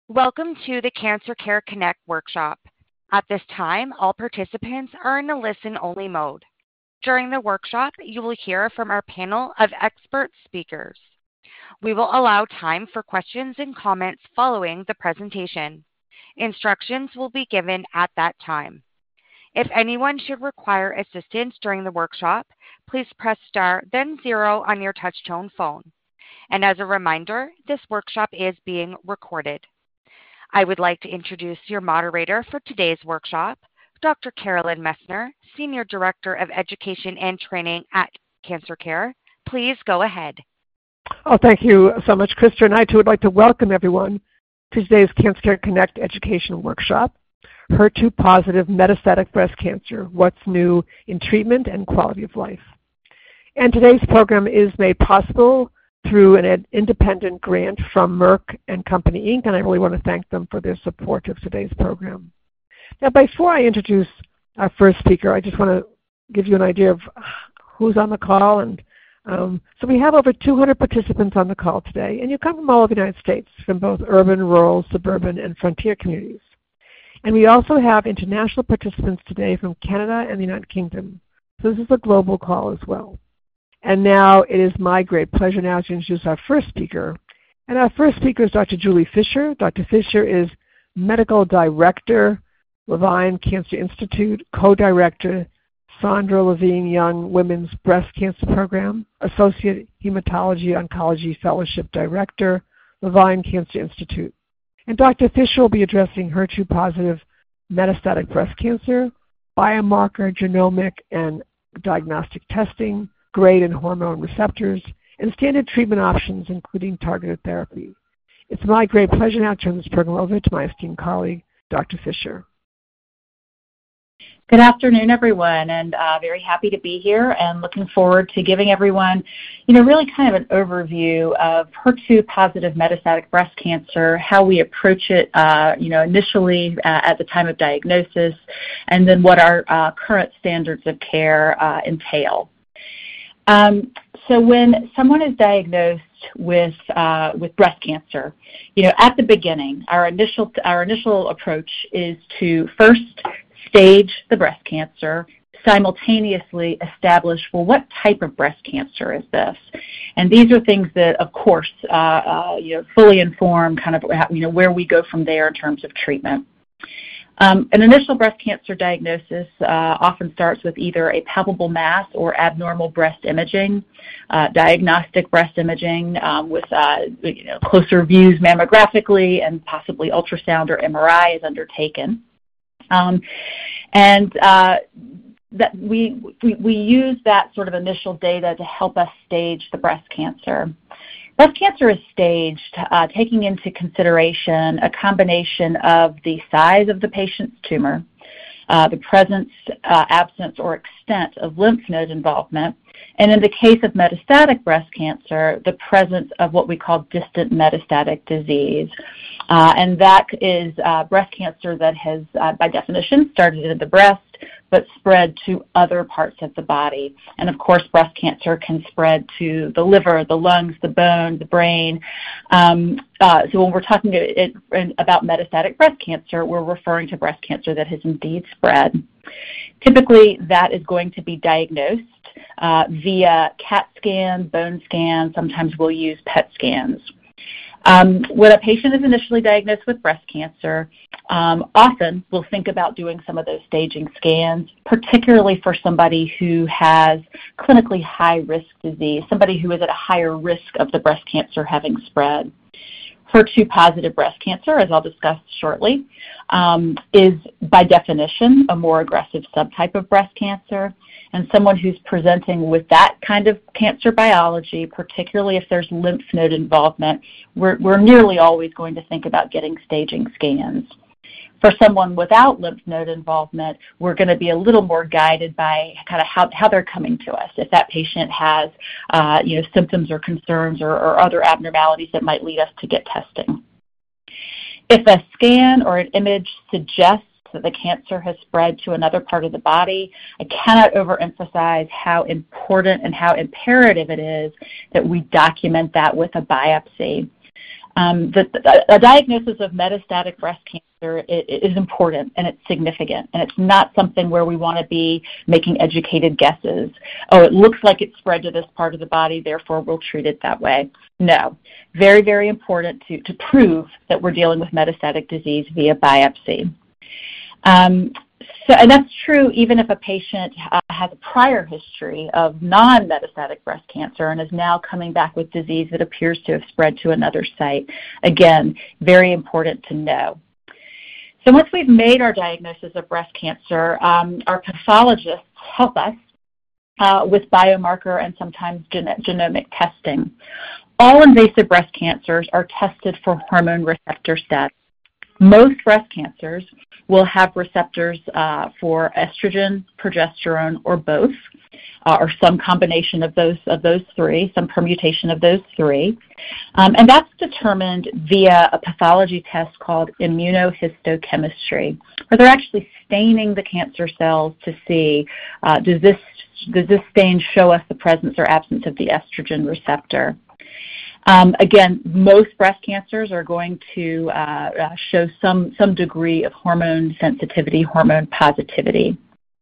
Welcome to the Cancer Care Connect workshop. At this time, all participants are in a listen-only mode. During the workshop, you will hear from our panel of expert speakers. We will allow time for questions and comments following the presentation. Instructions will be given at that time. If anyone should require assistance during the workshop, please press star, then 0 on your touch-tone phone. And as a reminder, this workshop is being recorded. I would like to introduce your moderator for today's workshop, Dr. Carolyn Messner, Senior Director of Education and Training at Cancer Care. Please go ahead. Oh, thank you so much, Krista. And I, too, would like to welcome everyone to today's Cancer Care Connect Education Workshop, HER2-positive metastatic breast cancer, what's new in treatment and quality of life. And today's program is made possible through an independent grant from Merck and Company, Inc., and I really want to thank them for their support of today's program. Now, before I introduce our first speaker, I just want to give you an idea of who's on the call. And so we have over 200 participants on the call today, and you come from all over the United States, from both urban, rural, suburban, and frontier communities. And we also have international participants today from Canada and the United Kingdom. So this is a global call as well. And now it is my great pleasure now to introduce our first speaker. And our first speaker is Dr. Julie Fisher. Dr. Fisher is Medical Director, Levine Cancer Institute, Co-Director, Sandra Levine Young Women's Breast Cancer Program, Associate Hematology Oncology Fellowship Director, Levine Cancer Institute. And Dr. Fisher will be addressing HER2-positive metastatic breast cancer, biomarker, genomic, and diagnostic testing, grade and hormone receptors, and standard treatment options, including targeted therapy. It's my great pleasure now to turn this program over to my esteemed colleague, Dr. Fisher. Good afternoon, everyone, and very happy to be here and looking forward to giving everyone, really kind of an overview of HER2-positive metastatic breast cancer, how we approach it, initially at the time of diagnosis, and then what our current standards of care entail. So when someone is diagnosed with breast cancer, at the beginning, our initial approach is to first stage the breast cancer, simultaneously establish, well, what type of breast cancer is this? And these are things that, of course, fully inform kind of where we go from there in terms of treatment. An initial breast cancer diagnosis often starts with either a palpable mass or abnormal breast imaging, diagnostic breast imaging with closer views mammographically, and possibly ultrasound or MRI is undertaken. That we use that sort of initial data to help us stage the breast cancer. Breast cancer is staged taking into consideration a combination of the size of the patient's tumor, the presence, absence, or extent of lymph node involvement, and in the case of metastatic breast cancer, the presence of what we call distant metastatic disease. And that is breast cancer that has, by definition, started in the breast, but spread to other parts of the body. And of course, breast cancer can spread to the liver, the lungs, the bone, the brain. So when we're talking about metastatic breast cancer, we're referring to breast cancer that has indeed spread. Typically, that is going to be diagnosed via CAT scan, bone scan. Sometimes we'll use PET scans. When a patient is initially diagnosed with breast cancer, often we'll think about doing some of those staging scans, particularly for somebody who has clinically high-risk disease, somebody who is at a higher risk of the breast cancer having spread. HER2-positive breast cancer, as I'll discuss shortly, is by definition a more aggressive subtype of breast cancer. And someone who's presenting with that kind of cancer biology, particularly if there's lymph node involvement, we're nearly always going to think about getting staging scans. For someone without lymph node involvement, we're going to be a little more guided by kind of how they're coming to us. If that patient has symptoms or concerns or other abnormalities that might lead us to get testing. If a scan or an image suggests that the cancer has spread to another part of the body, I cannot overemphasize how important and how imperative it is that we document that with a biopsy. A diagnosis of metastatic breast cancer is important, and it's significant, and it's not something where we want to be making educated guesses. Oh, it looks like it's spread to this part of the body, therefore we'll treat it that way. No. Very, very important to prove that we're dealing with metastatic disease via biopsy. And that's true even if a patient has a prior history of non-metastatic breast cancer and is now coming back with disease that appears to have spread to another site. Again, very important to know. So once we've made our diagnosis of breast cancer, our pathologists help us with biomarker and sometimes genomic testing. All invasive breast cancers are tested for hormone receptor status. Most breast cancers will have receptors for estrogen, progesterone, or both, or some combination of those three, some permutation of those three. And that's determined via a pathology test called immunohistochemistry, where they're actually staining the cancer cells to see does this stain show us the presence or absence of the estrogen receptor. Again, most breast cancers are going to show some degree of hormone sensitivity, hormone positivity.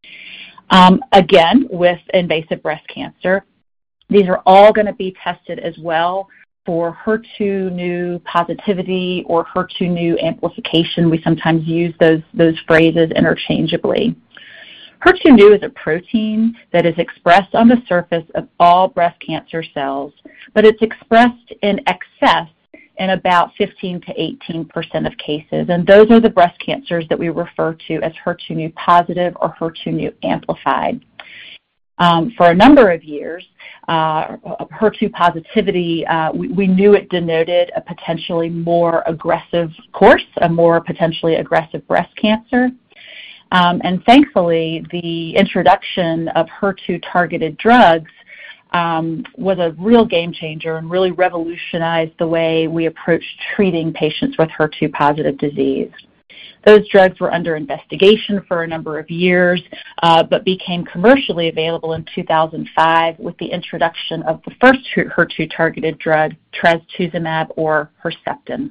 Again, with invasive breast cancer, these are all going to be tested as well for HER2/neu positivity or HER2/neu amplification. We sometimes use those phrases interchangeably. HER2/neu is a protein that is expressed on the surface of all breast cancer cells, but it's expressed in excess in about 15 to 18% of cases, and those are the breast cancers that we refer to as HER2/neu positive or HER2/neu amplified. For a number of years, HER2 positivity, we knew it denoted a potentially more aggressive course, a more potentially aggressive breast cancer. And thankfully, the introduction of HER2-targeted drugs was a real game changer and really revolutionized the way we approach treating patients with HER2-positive disease. Those drugs were under investigation for a number of years, but became commercially available in 2005 with the introduction of the first HER2-targeted drug, trastuzumab or Herceptin.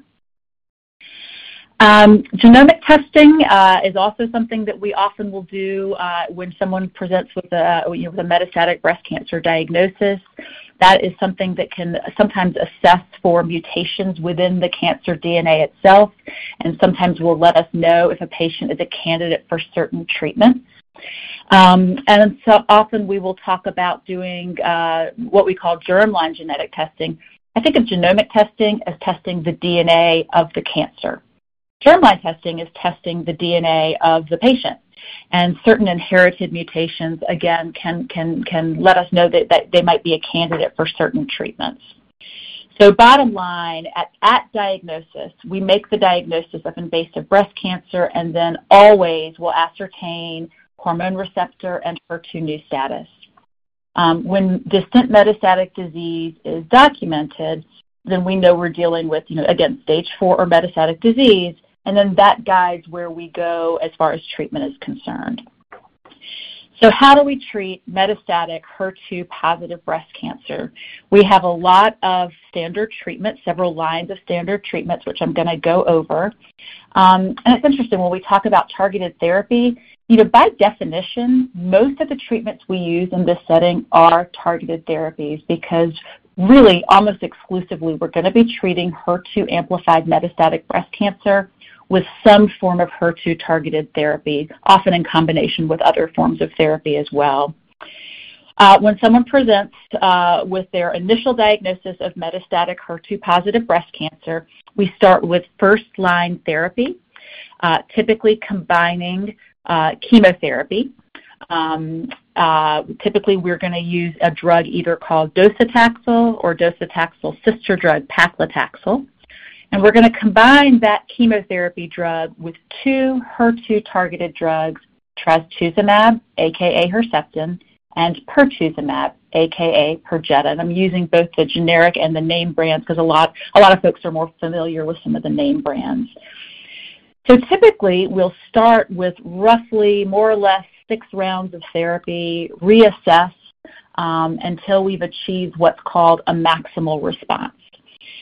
Genomic testing is also something that we often will do when someone presents with a metastatic breast cancer diagnosis. That is something that can sometimes assess for mutations within the cancer DNA itself, and sometimes will let us know if a patient is a candidate for certain treatments. And so often we will talk about doing what we call germline genetic testing. I think of genomic testing as testing the DNA of the cancer. Germline testing is testing the DNA of the patient, and certain inherited mutations, again, can let us know that they might be a candidate for certain treatments. So bottom line, at diagnosis, we make the diagnosis of invasive breast cancer and then always will ascertain hormone receptor and HER2/neu status. When distant metastatic disease is documented, then we know we're dealing with, again, stage 4 or metastatic disease, and then that guides where we go as far as treatment is concerned. So how do we treat metastatic HER2-positive breast cancer? We have a lot of standard treatments, several lines of standard treatments, which I'm going to go over. And it's interesting, when we talk about targeted therapy, by definition, most of the treatments we use in this setting are targeted therapies because really almost exclusively we're going to be treating HER2-amplified metastatic breast cancer with some form of HER2-targeted therapy, often in combination with other forms of therapy as well. When someone presents with their initial diagnosis of metastatic HER2-positive breast cancer, we start with first-line therapy, typically combining chemotherapy. Typically, we're going to use a drug either called docetaxel or docetaxel sister drug paclitaxel. And we're going to combine that chemotherapy drug with two HER2-targeted drugs, trastuzumab, aka Herceptin, and pertuzumab, aka Perjeta. And I'm using both the generic and the name brands because a lot of folks are more familiar with some of the name brands. So typically, we'll start with roughly more or less 6 rounds of therapy, reassess until we've achieved what's called a maximal response.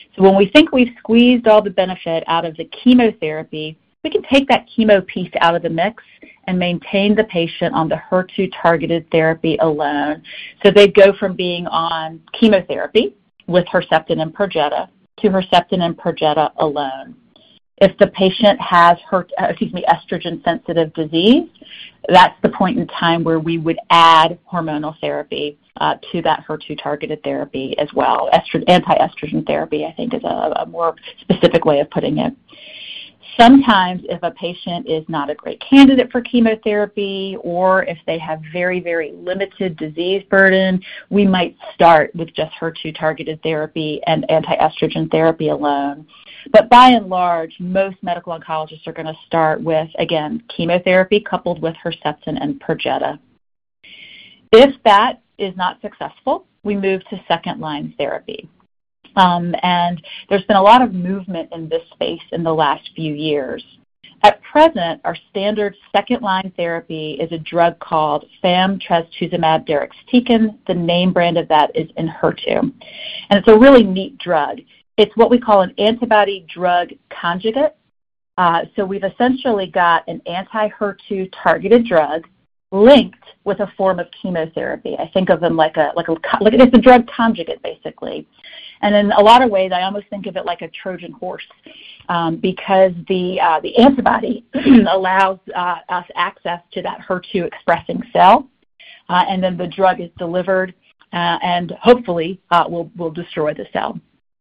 So when we think we've squeezed all the benefit out of the chemotherapy, we can take that chemo piece out of the mix and maintain the patient on the HER2-targeted therapy alone. So they go from being on chemotherapy with Herceptin and Perjeta to Herceptin and Perjeta alone. If the patient has estrogen-sensitive disease, that's the point in time where we would add hormonal therapy to that HER2-targeted therapy as well. Anti-estrogen therapy, I think, is a more specific way of putting it. Sometimes if a patient is not a great candidate for chemotherapy, or if they have very, very limited disease burden, we might start with just HER2-targeted therapy and anti-estrogen therapy alone. But by and large, most medical oncologists are going to start with, again, chemotherapy coupled with Herceptin and Perjeta. If that is not successful, we move to second-line therapy. And there's been a lot of movement in this space in the last few years. At present, our standard second-line therapy is a drug called famtrastuzumab deruxtecan. The name brand of that is Enhertu. And it's a really neat drug. It's what we call an antibody-drug conjugate. So we've essentially got an anti-HER2 targeted drug linked with a form of chemotherapy. I think of them like it's a drug conjugate, basically. And in a lot of ways, I almost think of it like a Trojan horse because the antibody allows us access to that HER2-expressing cell, and then the drug is delivered and hopefully will destroy the cell.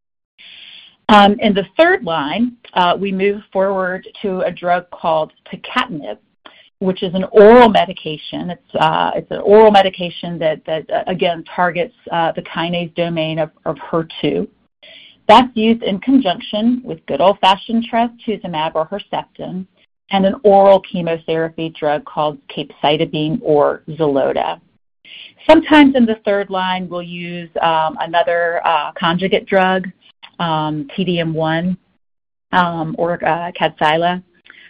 In the third line, we move forward to a drug called tucatinib, which is an oral medication. It's an oral medication that again targets the kinase domain of HER2. That's used in conjunction with good old-fashioned trastuzumab or Herceptin and an oral chemotherapy drug called capecitabine or Xeloda. Sometimes in the third line, we'll use another conjugate drug, TDM1 or Kadcyla.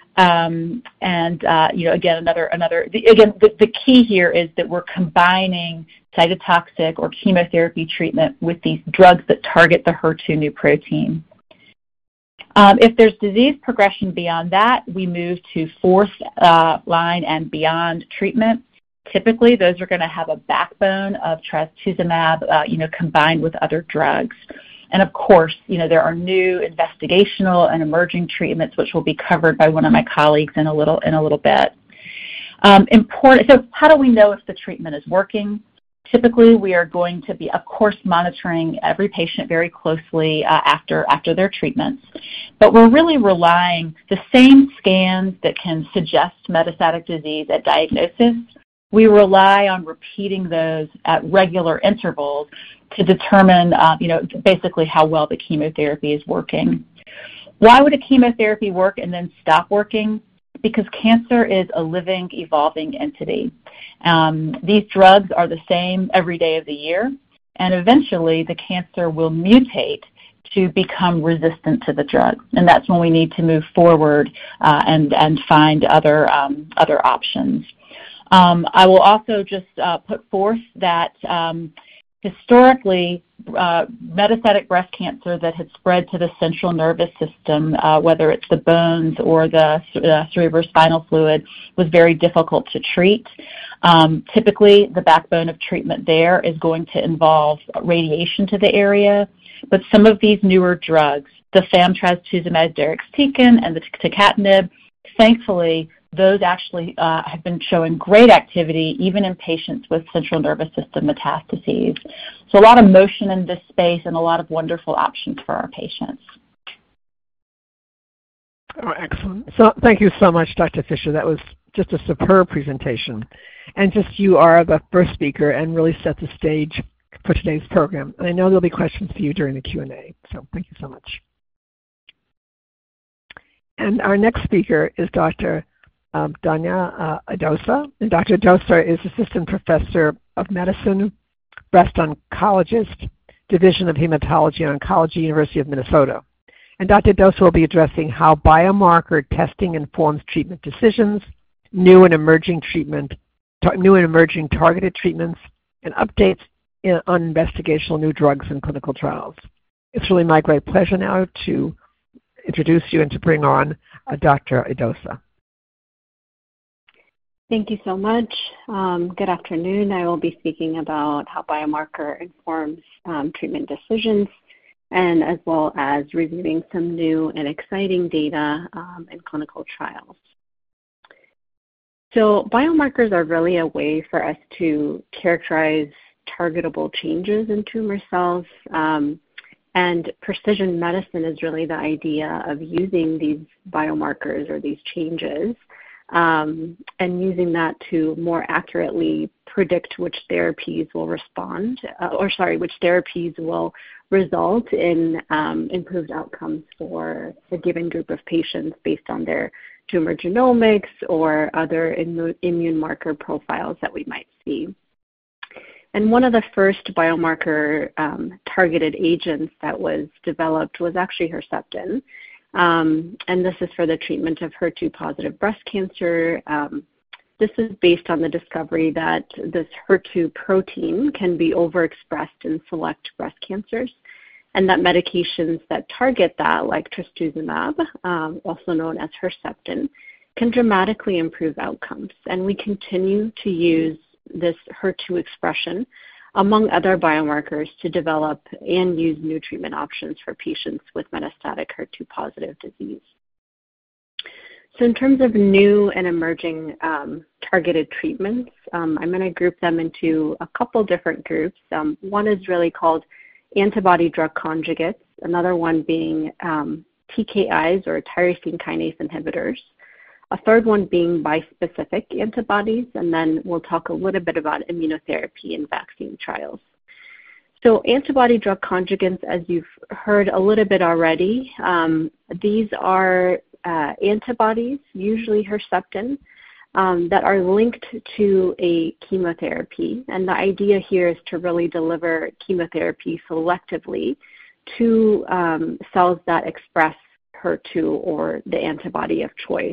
The key here is that we're combining cytotoxic or chemotherapy treatment with these drugs that target the HER2 protein. If there's disease progression beyond that, we move to fourth line and beyond treatment. Typically, those are going to have a backbone of trastuzumab, combined with other drugs. And of course, there are new investigational and emerging treatments which will be covered by one of my colleagues in a little bit. So how do we know if the treatment is working? Typically, we are going to be, of course, monitoring every patient very closely after their treatments. But we're really relying the same scans that can suggest metastatic disease at diagnosis. We rely on repeating those at regular intervals to determine, basically how well the chemotherapy is working. Why would a chemotherapy work and then stop working? Because cancer is a living, evolving entity. These drugs are the same every day of the year, and eventually the cancer will mutate to become resistant to the drug. And that's when we need to move forward and find other options. I will also just put forth that historically, metastatic breast cancer that had spread to the central nervous system, whether it's the bones or the cerebrospinal fluid, was very difficult to treat. Typically, the backbone of treatment there is going to involve radiation to the area, but some of these newer drugs, the famtrastuzumab deruxtecan and the tucatinib, thankfully, those actually have been showing great activity even in patients with central nervous system metastases. So a lot of motion in this space and a lot of wonderful options for our patients. Oh, excellent. So thank you so much, Dr. Fisher. That was just a superb presentation. And just you are the first speaker and really set the stage for today's program. And I know there'll be questions for you during the Q&A. So thank you so much. And our next speaker is Dr. Danya Adosa. And Dr. Adosa is Assistant Professor of Medicine, Breast Oncologist, Division of Hematology and Oncology, University of Minnesota. And Dr. Adosa will be addressing how biomarker testing informs treatment decisions, new and emerging targeted treatments, and updates on investigational new drugs and clinical trials. It's really my great pleasure now to introduce you and to bring on Dr. Edosa. Thank you so much. Good afternoon. I will be speaking about how biomarker informs treatment decisions, and as well as reviewing some new and exciting data in clinical trials. So biomarkers are really a way for us to characterize targetable changes in tumor cells, and precision medicine is really the idea of using these biomarkers or these changes and using that to more accurately predict which therapies will which therapies will result in improved outcomes for a given group of patients based on their tumor genomics or other immune marker profiles that we might see. And one of the first biomarker targeted agents that was developed was actually Herceptin. And this is for the treatment of HER2-positive breast cancer. This is based on the discovery that this HER2 protein can be overexpressed in select breast cancers, and that medications that target that, like trastuzumab, also known as Herceptin, can dramatically improve outcomes. And we continue to use this HER2 expression among other biomarkers to develop and use new treatment options for patients with metastatic HER2-positive disease. So in terms of new and emerging targeted treatments, I'm going to group them into a couple different groups. One is really called antibody-drug conjugates, another one being TKIs or tyrosine kinase inhibitors, a third one being bispecific antibodies, and then we'll talk a little bit about immunotherapy and vaccine trials. So antibody-drug conjugates, as you've heard a little bit already, these are antibodies, usually Herceptin, that are linked to a chemotherapy. And the idea here is to really deliver chemotherapy selectively to cells that express HER2 or the antibody of choice.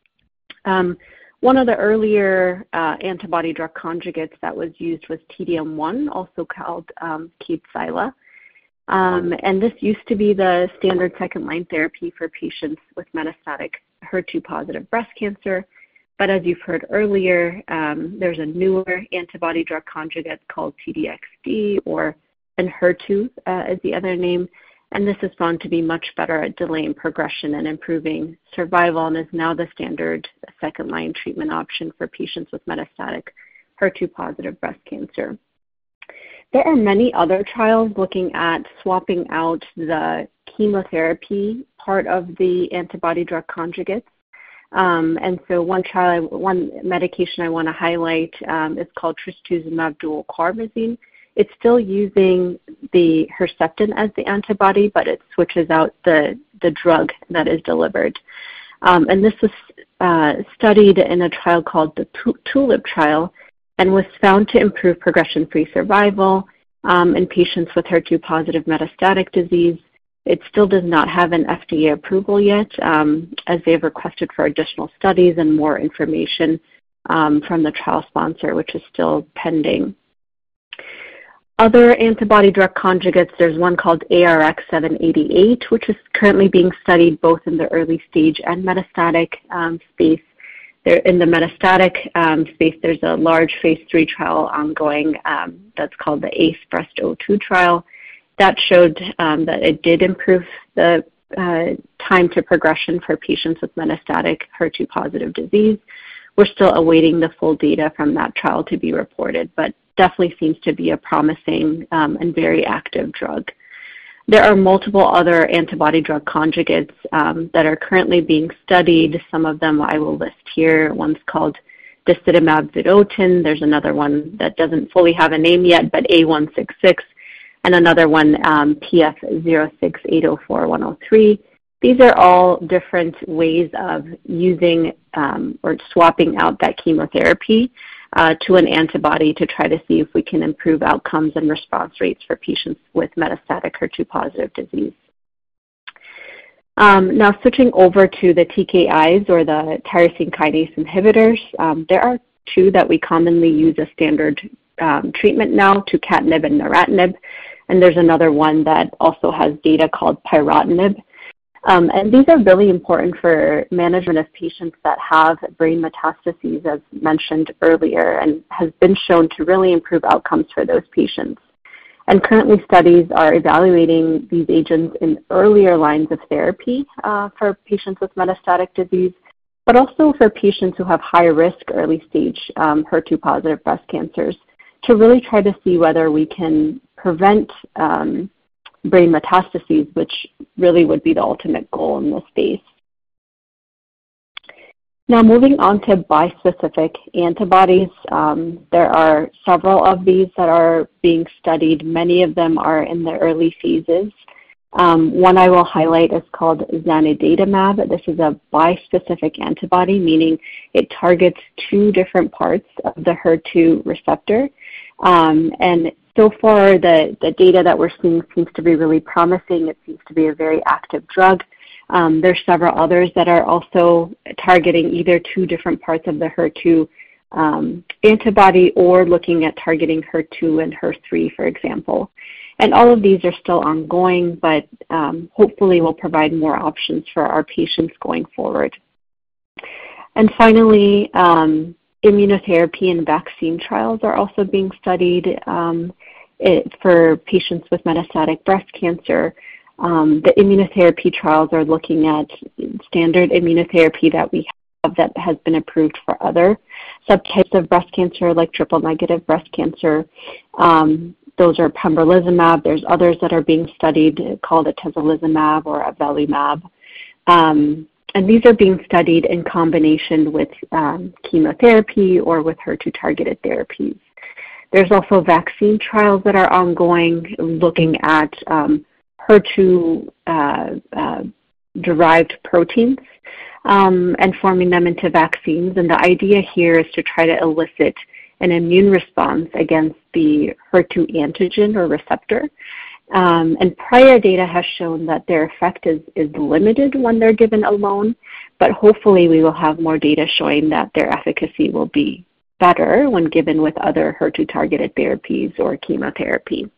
One of the earlier antibody-drug conjugates that was used was TDM1, also called Kadcyla. And this used to be the standard second-line therapy for patients with metastatic HER2-positive breast cancer. But as you've heard earlier, there's a newer antibody-drug conjugate called T-DXd, or Enhertu is the other name. And this is found to be much better at delaying progression and improving survival, and is now the standard second-line treatment option for patients with metastatic HER2-positive breast cancer. There are many other trials looking at swapping out the chemotherapy part of the antibody-drug conjugates. And so one medication I want to highlight is called trastuzumab duocarmazine. It's still using the Herceptin as the antibody, but it switches out the drug that is delivered. And this was studied in a trial called the TULIP trial, and was found to improve progression-free survival in patients with HER2-positive metastatic disease. It still does not have an FDA approval yet, as they have requested for additional studies and more information from the trial sponsor, which is still pending. Other antibody-drug conjugates, there's one called ARX788, which is currently being studied both in the early stage and metastatic space. In the metastatic space, there's a large phase 3 trial ongoing that's called the ACE-Breast-02 trial. That showed that it did improve the time to progression for patients with metastatic HER2-positive disease. We're still awaiting the full data from that trial to be reported, but definitely seems to be a promising and very active drug. There are multiple other antibody-drug conjugates that are currently being studied. Some of them I will list here. One's called disitamab vedotin. There's another one that doesn't fully have a name yet, but A166, and another one, PF06804103. These are all different ways of using or swapping out that chemotherapy to an antibody to try to see if we can improve outcomes and response rates for patients with metastatic HER2-positive disease. Now switching over to the TKIs, or the tyrosine kinase inhibitors, there are two that we commonly use as standard treatment now, tucatinib and neratinib. And there's another one that also has data called pyrotinib. And these are really important for management of patients that have brain metastases, as mentioned earlier, and has been shown to really improve outcomes for those patients. And currently studies are evaluating these agents in earlier lines of therapy for patients with metastatic disease, but also for patients who have high-risk early-stage HER2-positive breast cancers to really try to see whether we can prevent brain metastases, which really would be the ultimate goal in this space. Now, moving on to bispecific antibodies, there are several of these that are being studied. Many of them are in the early phases. One I will highlight is called zanidatamab. This is a bispecific antibody, meaning it targets two different parts of the HER2 receptor. And so far, the data that we're seeing seems to be really promising. It seems to be a very active drug. There's several others that are also targeting either two different parts of the HER2 antibody or looking at targeting HER2 and HER3, for example. And all of these are still ongoing, but hopefully will provide more options for our patients going forward. And finally, immunotherapy and vaccine trials are also being studied for patients with metastatic breast cancer. The immunotherapy trials are looking at standard immunotherapy that we have that has been approved for other subtypes of breast cancer, like triple-negative breast cancer. Those are pembrolizumab. There's others that are being studied called atezolizumab or avelumab. And these are being studied in combination with chemotherapy or with HER2-targeted therapies. There's also vaccine trials that are ongoing looking at HER2-derived proteins and forming them into vaccines. And the idea here is to try to elicit an immune response against the HER2 antigen or receptor. And prior data has shown that their effect is limited when they're given alone, but hopefully we will have more data showing that their efficacy will be better when given with other HER2-targeted therapies or chemotherapy.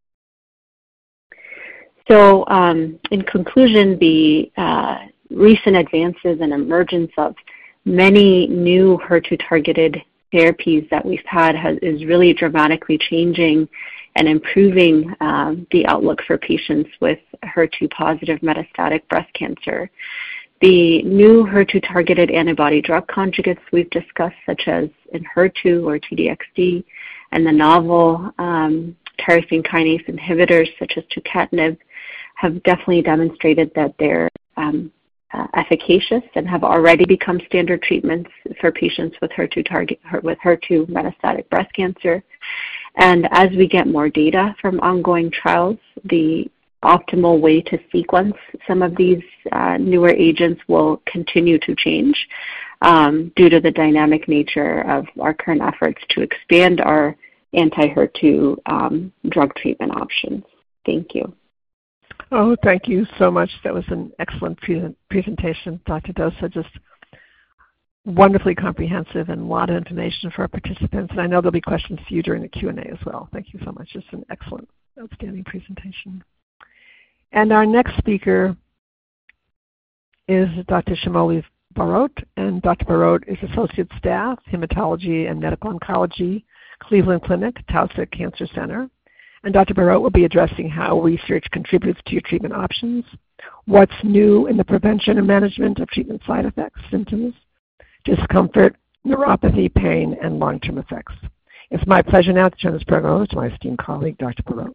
So in conclusion, the recent advances and emergence of many new HER2-targeted therapies that we've had is really dramatically changing and improving the outlook for patients with HER2-positive metastatic breast cancer. The new HER2-targeted antibody drug conjugates we've discussed, such as Enhertu or T-DXd, and the novel tyrosine kinase inhibitors, such as tucatinib, have definitely demonstrated that they're efficacious and have already become standard treatments for patients with HER2 metastatic breast cancer. And as we get more data from ongoing trials, the optimal way to sequence some of these newer agents will continue to change due to the dynamic nature of our current efforts to expand our anti-HER2 drug treatment options. Thank you. Oh, thank you so much. That was an excellent presentation, Dr. Dosa. Just wonderfully comprehensive and a lot of information for our participants. And I know there'll be questions to you during the Q&A as well. Thank you so much. Just an excellent, outstanding presentation. And our next speaker is Dr. Shamoli Barot. And Dr. Barot is Associate Staff, Hematology and Medical Oncology, Cleveland Clinic, Taussig Cancer Center. And Dr. Barot will be addressing how research contributes to your treatment options, what's new in the prevention and management of treatment side effects, symptoms, discomfort, neuropathy, pain, and long-term effects. It's my pleasure now to turn this program over to my esteemed colleague, Dr. Barot.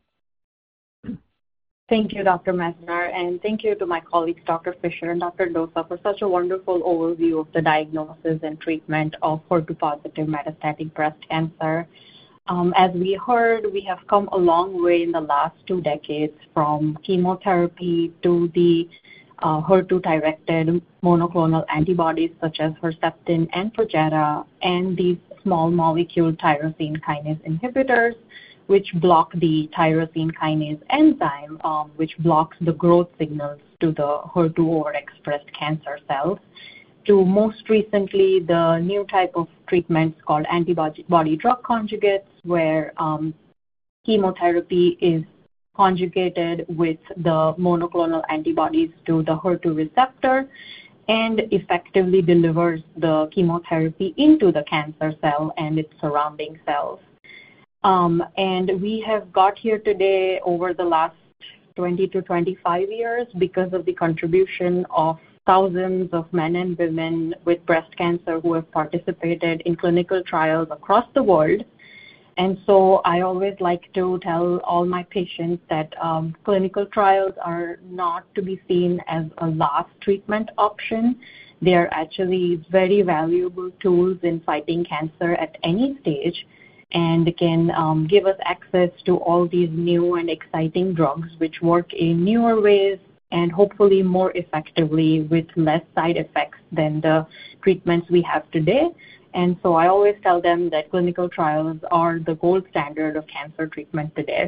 Thank you, Dr. Messner, and thank you to my colleagues, Dr. Fisher and Dr. Dosa, for such a wonderful overview of the diagnosis and treatment of HER2-positive metastatic breast cancer. As we heard, we have come a long way in the last 2 decades from chemotherapy to the HER2-directed monoclonal antibodies such as Herceptin and Perjeta, and these small molecule tyrosine kinase inhibitors, which block the tyrosine kinase enzyme, which blocks the growth signals to the HER2 overexpressed cancer cells, to most recently the new type of treatments called antibody drug conjugates, where chemotherapy is conjugated with the monoclonal antibodies to the HER2 receptor and effectively delivers the chemotherapy into the cancer cell and its surrounding cells. And we have got here today over the last 20 to 25 years because of the contribution of thousands of men and women with breast cancer who have participated in clinical trials across the world. And so I always like to tell all my patients that clinical trials are not to be seen as a last treatment option. They are actually very valuable tools in fighting cancer at any stage and can give us access to all these new and exciting drugs which work in newer ways and hopefully more effectively with less side effects than the treatments we have today. And so I always tell them that clinical trials are the gold standard of cancer treatment today.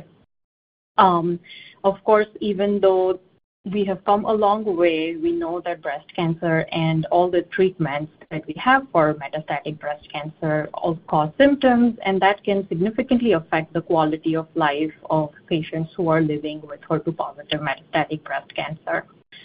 Of course, even though we have come a long way, we know that breast cancer and all the treatments that we have for metastatic breast cancer all cause symptoms, and that can significantly affect the quality of life of patients who are living with HER2-positive metastatic breast cancer.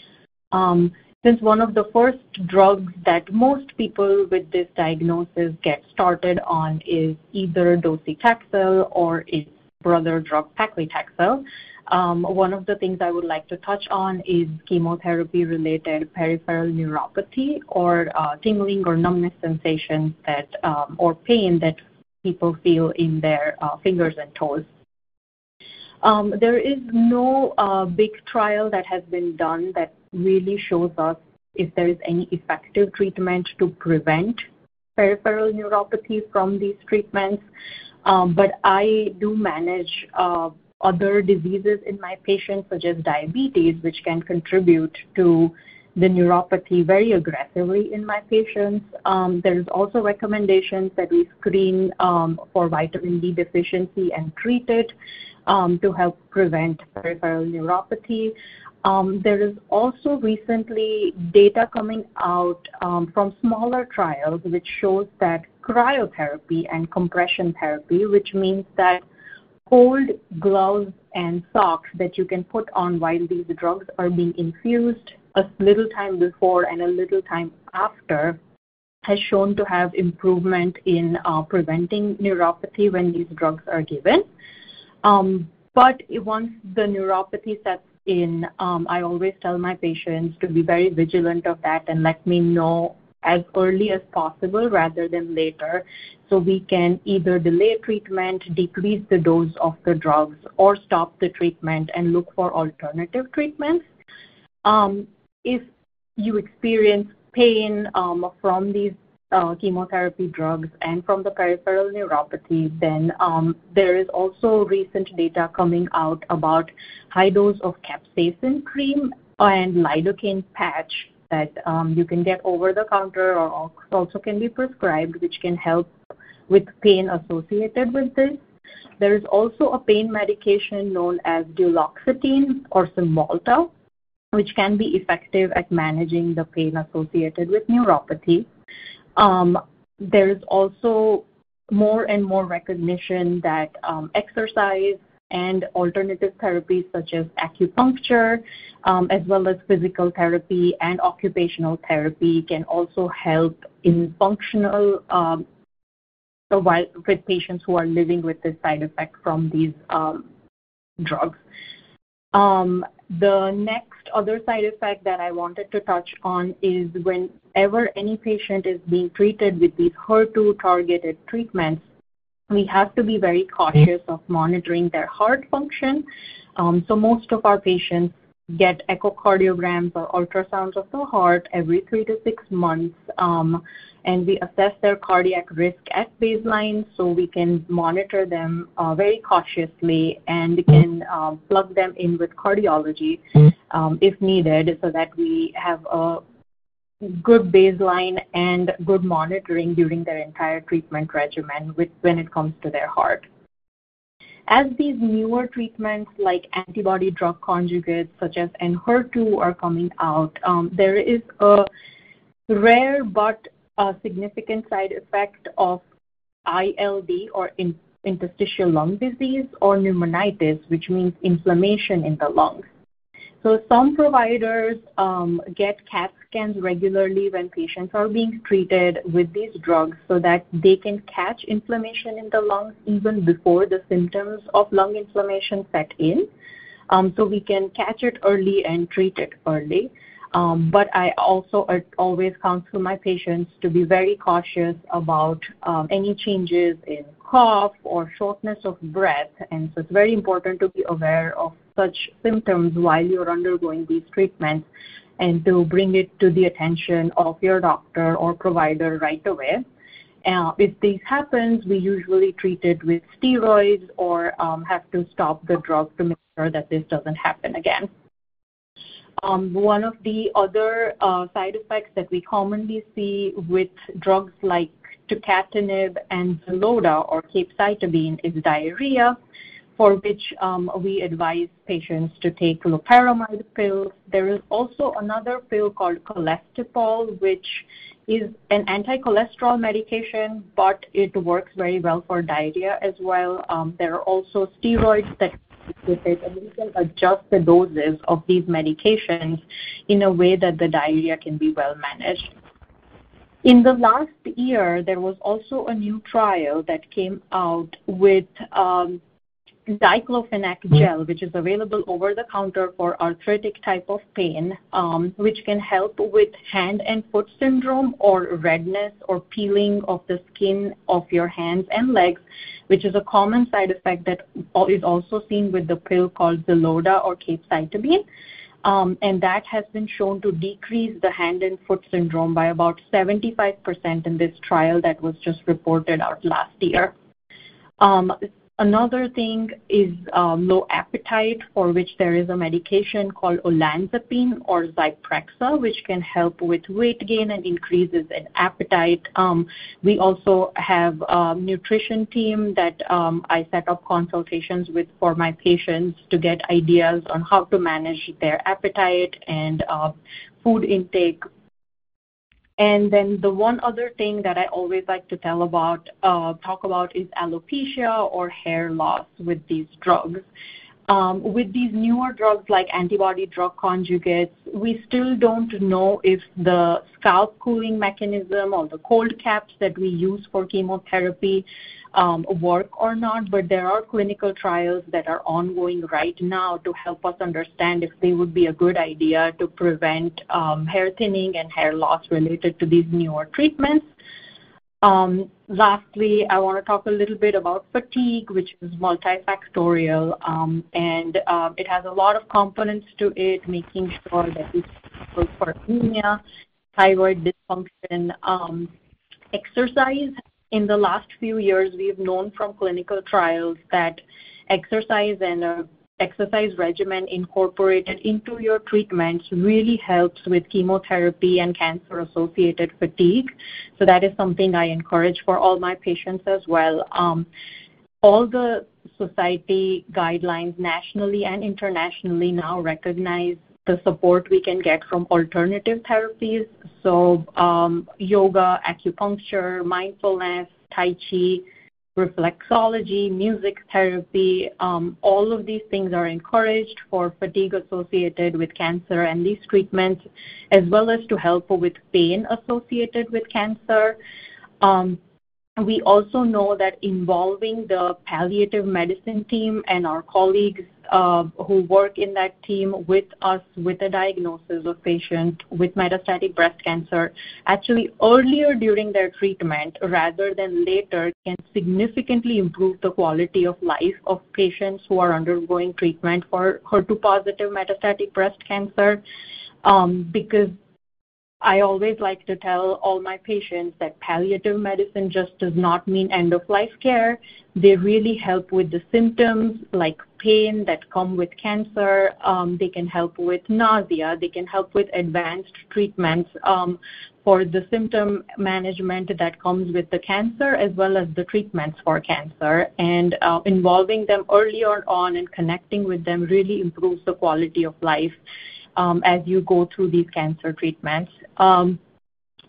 Since one of the first drugs that most people with this diagnosis get started on is either docetaxel or its brother drug paclitaxel, one of the things I would like to touch on is chemotherapy-related peripheral neuropathy or tingling or numbness sensations that or pain that people feel in their fingers and toes. There is no big trial that has been done that really shows us if there is any effective treatment to prevent peripheral neuropathy from these treatments. But I do manage other diseases in my patients, such as diabetes, which can contribute to the neuropathy very aggressively in my patients. There is also recommendations that we screen for vitamin D deficiency and treat it to help prevent peripheral neuropathy. There is also recently data coming out from smaller trials which shows that cryotherapy and compression therapy, which means that cold gloves and socks that you can put on while these drugs are being infused a little time before and a little time after, has shown to have improvement in preventing neuropathy when these drugs are given. But once the neuropathy sets in, I always tell my patients to be very vigilant of that and let me know as early as possible rather than later, so we can either delay treatment, decrease the dose of the drugs, or stop the treatment and look for alternative treatments. If you experience pain from these chemotherapy drugs and from the peripheral neuropathy, then there is also recent data coming out about high dose of capsaicin cream and lidocaine patch that you can get over the counter or also can be prescribed, which can help with pain associated with this. There is also a pain medication known as duloxetine or Cymbalta, which can be effective at managing the pain associated with neuropathy. There is also more and more recognition that exercise and alternative therapies such as acupuncture, as well as physical therapy and occupational therapy can also help in functional with patients who are living with this side effect from these drugs. The next other side effect that I wanted to touch on is whenever any patient is being treated with these HER2-targeted treatments, we have to be very cautious of monitoring their heart function. So most of our patients get echocardiograms or ultrasounds of the heart every 3 to 6 months, and we assess their cardiac risk at baseline so we can monitor them very cautiously and can plug them in with cardiology if needed, so that we have a good baseline and good monitoring during their entire treatment regimen when it comes to their heart. As these newer treatments like antibody drug conjugates such as Enhertu are coming out, there is a rare but a significant side effect of ILD or interstitial lung disease or pneumonitis, which means inflammation in the lungs. So some providers get CAT scans regularly when patients are being treated with these drugs so that they can catch inflammation in the lungs even before the symptoms of lung inflammation set in. So we can catch it early and treat it early. But I also always counsel my patients to be very cautious about any changes in cough or shortness of breath. And so it's very important to be aware of such symptoms while you're undergoing these treatments and to bring it to the attention of your doctor or provider right away. If this happens, we usually treat it with steroids or have to stop the drug to make sure that this doesn't happen again. One of the other side effects that we commonly see with drugs like tucatinib and Xeloda or capecitabine is diarrhea, for which we advise patients to take loperamide pills. There is also another pill called Colestipol, which is an anti-cholesterol medication, but it works very well for diarrhea as well. There are also steroids that with it, and we can adjust the doses of these medications in a way that the diarrhea can be well managed. In the last year, there was also a new trial that came out with diclofenac gel, which is available over the counter for arthritic type of pain, which can help with hand and foot syndrome or redness or peeling of the skin of your hands and legs, which is a common side effect that is also seen with the pill called Xeloda or capecitabine. And that has been shown to decrease the hand and foot syndrome by about 75% in this trial that was just reported out last year. Another thing is low appetite, for which there is a medication called olanzapine or Zyprexa, which can help with weight gain and increases in appetite. We also have a nutrition team that I set up consultations with for my patients to get ideas on how to manage their appetite and food intake. And then the one other thing that I always like to talk about is alopecia or hair loss with these drugs. With these newer drugs like antibody drug conjugates, we still don't know if the scalp cooling mechanism or the cold caps that we use for chemotherapy work or not, but there are clinical trials that are ongoing right now to help us understand if they would be a good idea to prevent hair thinning and hair loss related to these newer treatments. Lastly, I want to talk a little bit about fatigue, which is multifactorial, and it has a lot of components to it, making sure that it's good for anemia, thyroid dysfunction, exercise. In the last few years, we've known from clinical trials that exercise and exercise regimen incorporated into your treatments really helps with chemotherapy and cancer-associated fatigue. So that is something I encourage for all my patients as well. All the society guidelines nationally and internationally now recognize the support we can get from alternative therapies. So yoga, acupuncture, mindfulness, Tai Chi, reflexology, music therapy, all of these things are encouraged for fatigue associated with cancer and these treatments, as well as to help with pain associated with cancer. We also know that involving the palliative medicine team and our colleagues who work in that team with us with a diagnosis of patient with metastatic breast cancer, actually earlier during their treatment rather than later, can significantly improve the quality of life of patients who are undergoing treatment for HER2-positive metastatic breast cancer, because I always like to tell all my patients that palliative medicine just does not mean end-of-life care. They really help with the symptoms like pain that come with cancer. They can help with nausea. They can help with advanced treatments for the symptom management that comes with the cancer, as well as the treatments for cancer. And involving them earlier on and connecting with them really improves the quality of life as you go through these cancer treatments.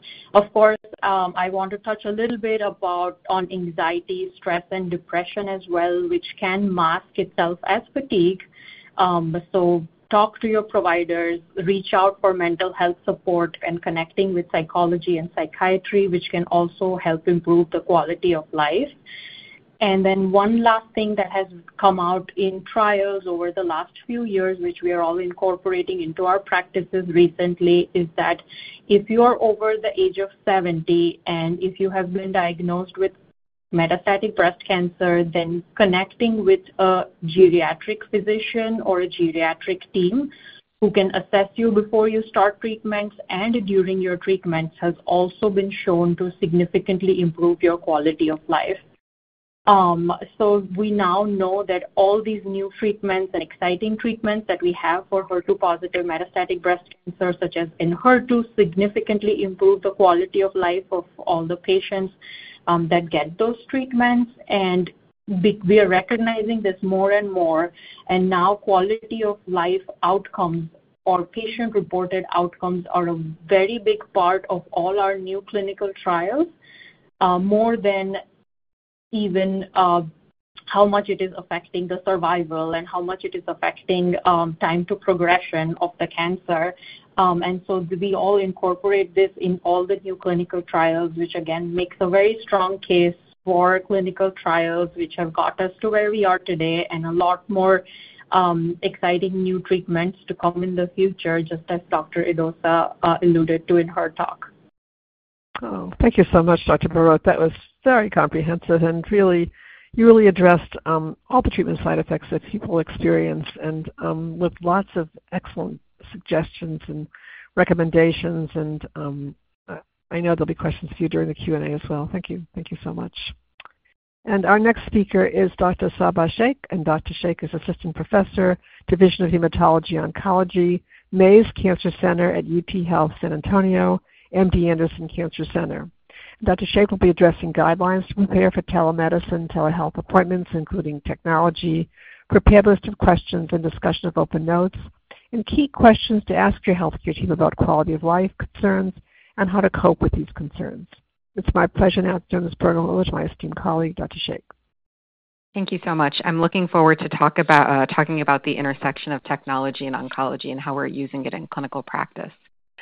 Of course, I want to touch a little bit on anxiety, stress, and depression as well, which can mask itself as fatigue. So talk to your providers, reach out for mental health support, and connecting with psychology and psychiatry, which can also help improve the quality of life. And then one last thing that has come out in trials over the last few years, which we are all incorporating into our practices recently, is that if you are over the age of 70 and if you have been diagnosed with metastatic breast cancer, then connecting with a geriatric physician or a geriatric team who can assess you before you start treatments and during your treatments has also been shown to significantly improve your quality of life. So we now know that all these new treatments and exciting treatments that we have for HER2-positive metastatic breast cancer, such as Enhertu, significantly improve the quality of life of all the patients that get those treatments. And we are recognizing this more and more. And now quality of life outcomes or patient-reported outcomes are a very big part of all our new clinical trials, more than even how much it is affecting the survival and how much it is affecting time to progression of the cancer. And so we all incorporate this in all the new clinical trials, which again makes a very strong case for clinical trials, which have got us to where we are today, and a lot more exciting new treatments to come in the future, just as Dr. Edosa alluded to in her talk. Oh, thank you so much, Dr. Barot. That was very comprehensive, and you really addressed all the treatment side effects that people experience, and with lots of excellent suggestions and recommendations. And I know there'll be questions for you during the Q&A as well. Thank you so much. And our next speaker is Dr. Saba Sheikh, and Dr. Sheikh is Assistant Professor, Division of Hematology Oncology, Mays Cancer Center at UT Health San Antonio, MD Anderson Cancer Center. Dr. Sheikh will be addressing guidelines to prepare for telemedicine, telehealth appointments, including technology, prepared list of questions and discussion of open notes, and key questions to ask your healthcare team about quality of life concerns and how to cope with these concerns. It's my pleasure now to turn this program over to my esteemed colleague, Dr. Sheikh. Thank you so much. I'm looking forward to talking about the intersection of technology and oncology and how we're using it in clinical practice.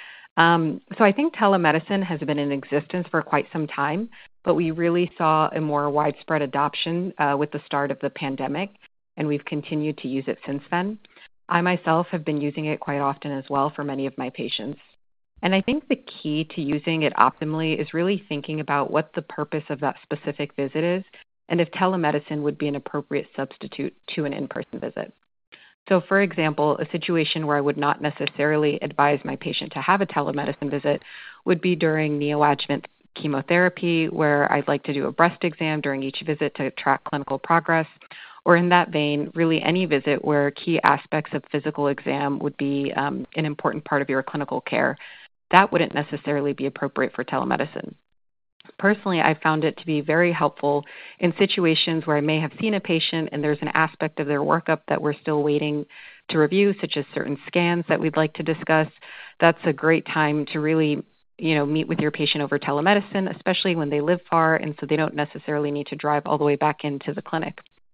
So I think telemedicine has been in existence for quite some time, but we really saw a more widespread adoption with the start of the pandemic, and we've continued to use it since then. I myself have been using it quite often as well for many of my patients. And I think the key to using it optimally is really thinking about what the purpose of that specific visit is, and if telemedicine would be an appropriate substitute to an in-person visit. So, for example, a situation where I would not necessarily advise my patient to have a telemedicine visit would be during neoadjuvant chemotherapy, where I'd like to do a breast exam during each visit to track clinical progress, or in that vein, really any visit where key aspects of physical exam would be an important part of your clinical care. That wouldn't necessarily be appropriate for telemedicine. Personally, I found it to be very helpful in situations where I may have seen a patient and there's an aspect of their workup that we're still waiting to review, such as certain scans that we'd like to discuss. That's a great time to really, meet with your patient over telemedicine, especially when they live far and so they don't necessarily need to drive all the way back into the clinic.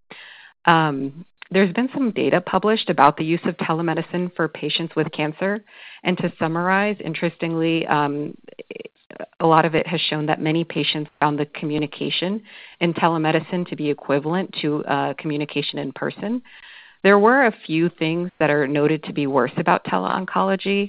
There's been some data published about the use of telemedicine for patients with cancer, and to summarize, interestingly, a lot of it has shown that many patients found the communication in telemedicine to be equivalent to communication in person. There were a few things that are noted to be worse about teleoncology.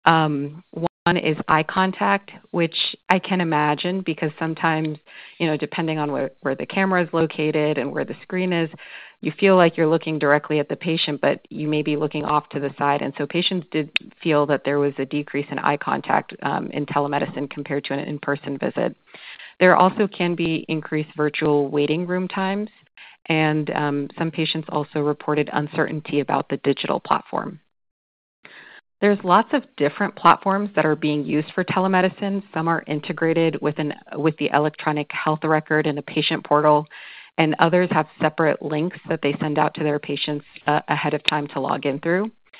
One is eye contact, which I can imagine because sometimes, depending on where the camera is located and where the screen is, you feel like you're looking directly at the patient, but you may be looking off to the side. And so patients did feel that there was a decrease in eye contact in telemedicine compared to an in-person visit. There also can be increased virtual waiting room times, and some patients also reported uncertainty about the digital platform. There's lots of different platforms that are being used for telemedicine. Some are integrated with the electronic health record and a patient portal, and others have separate links that they send out to their patients ahead of time to log in through.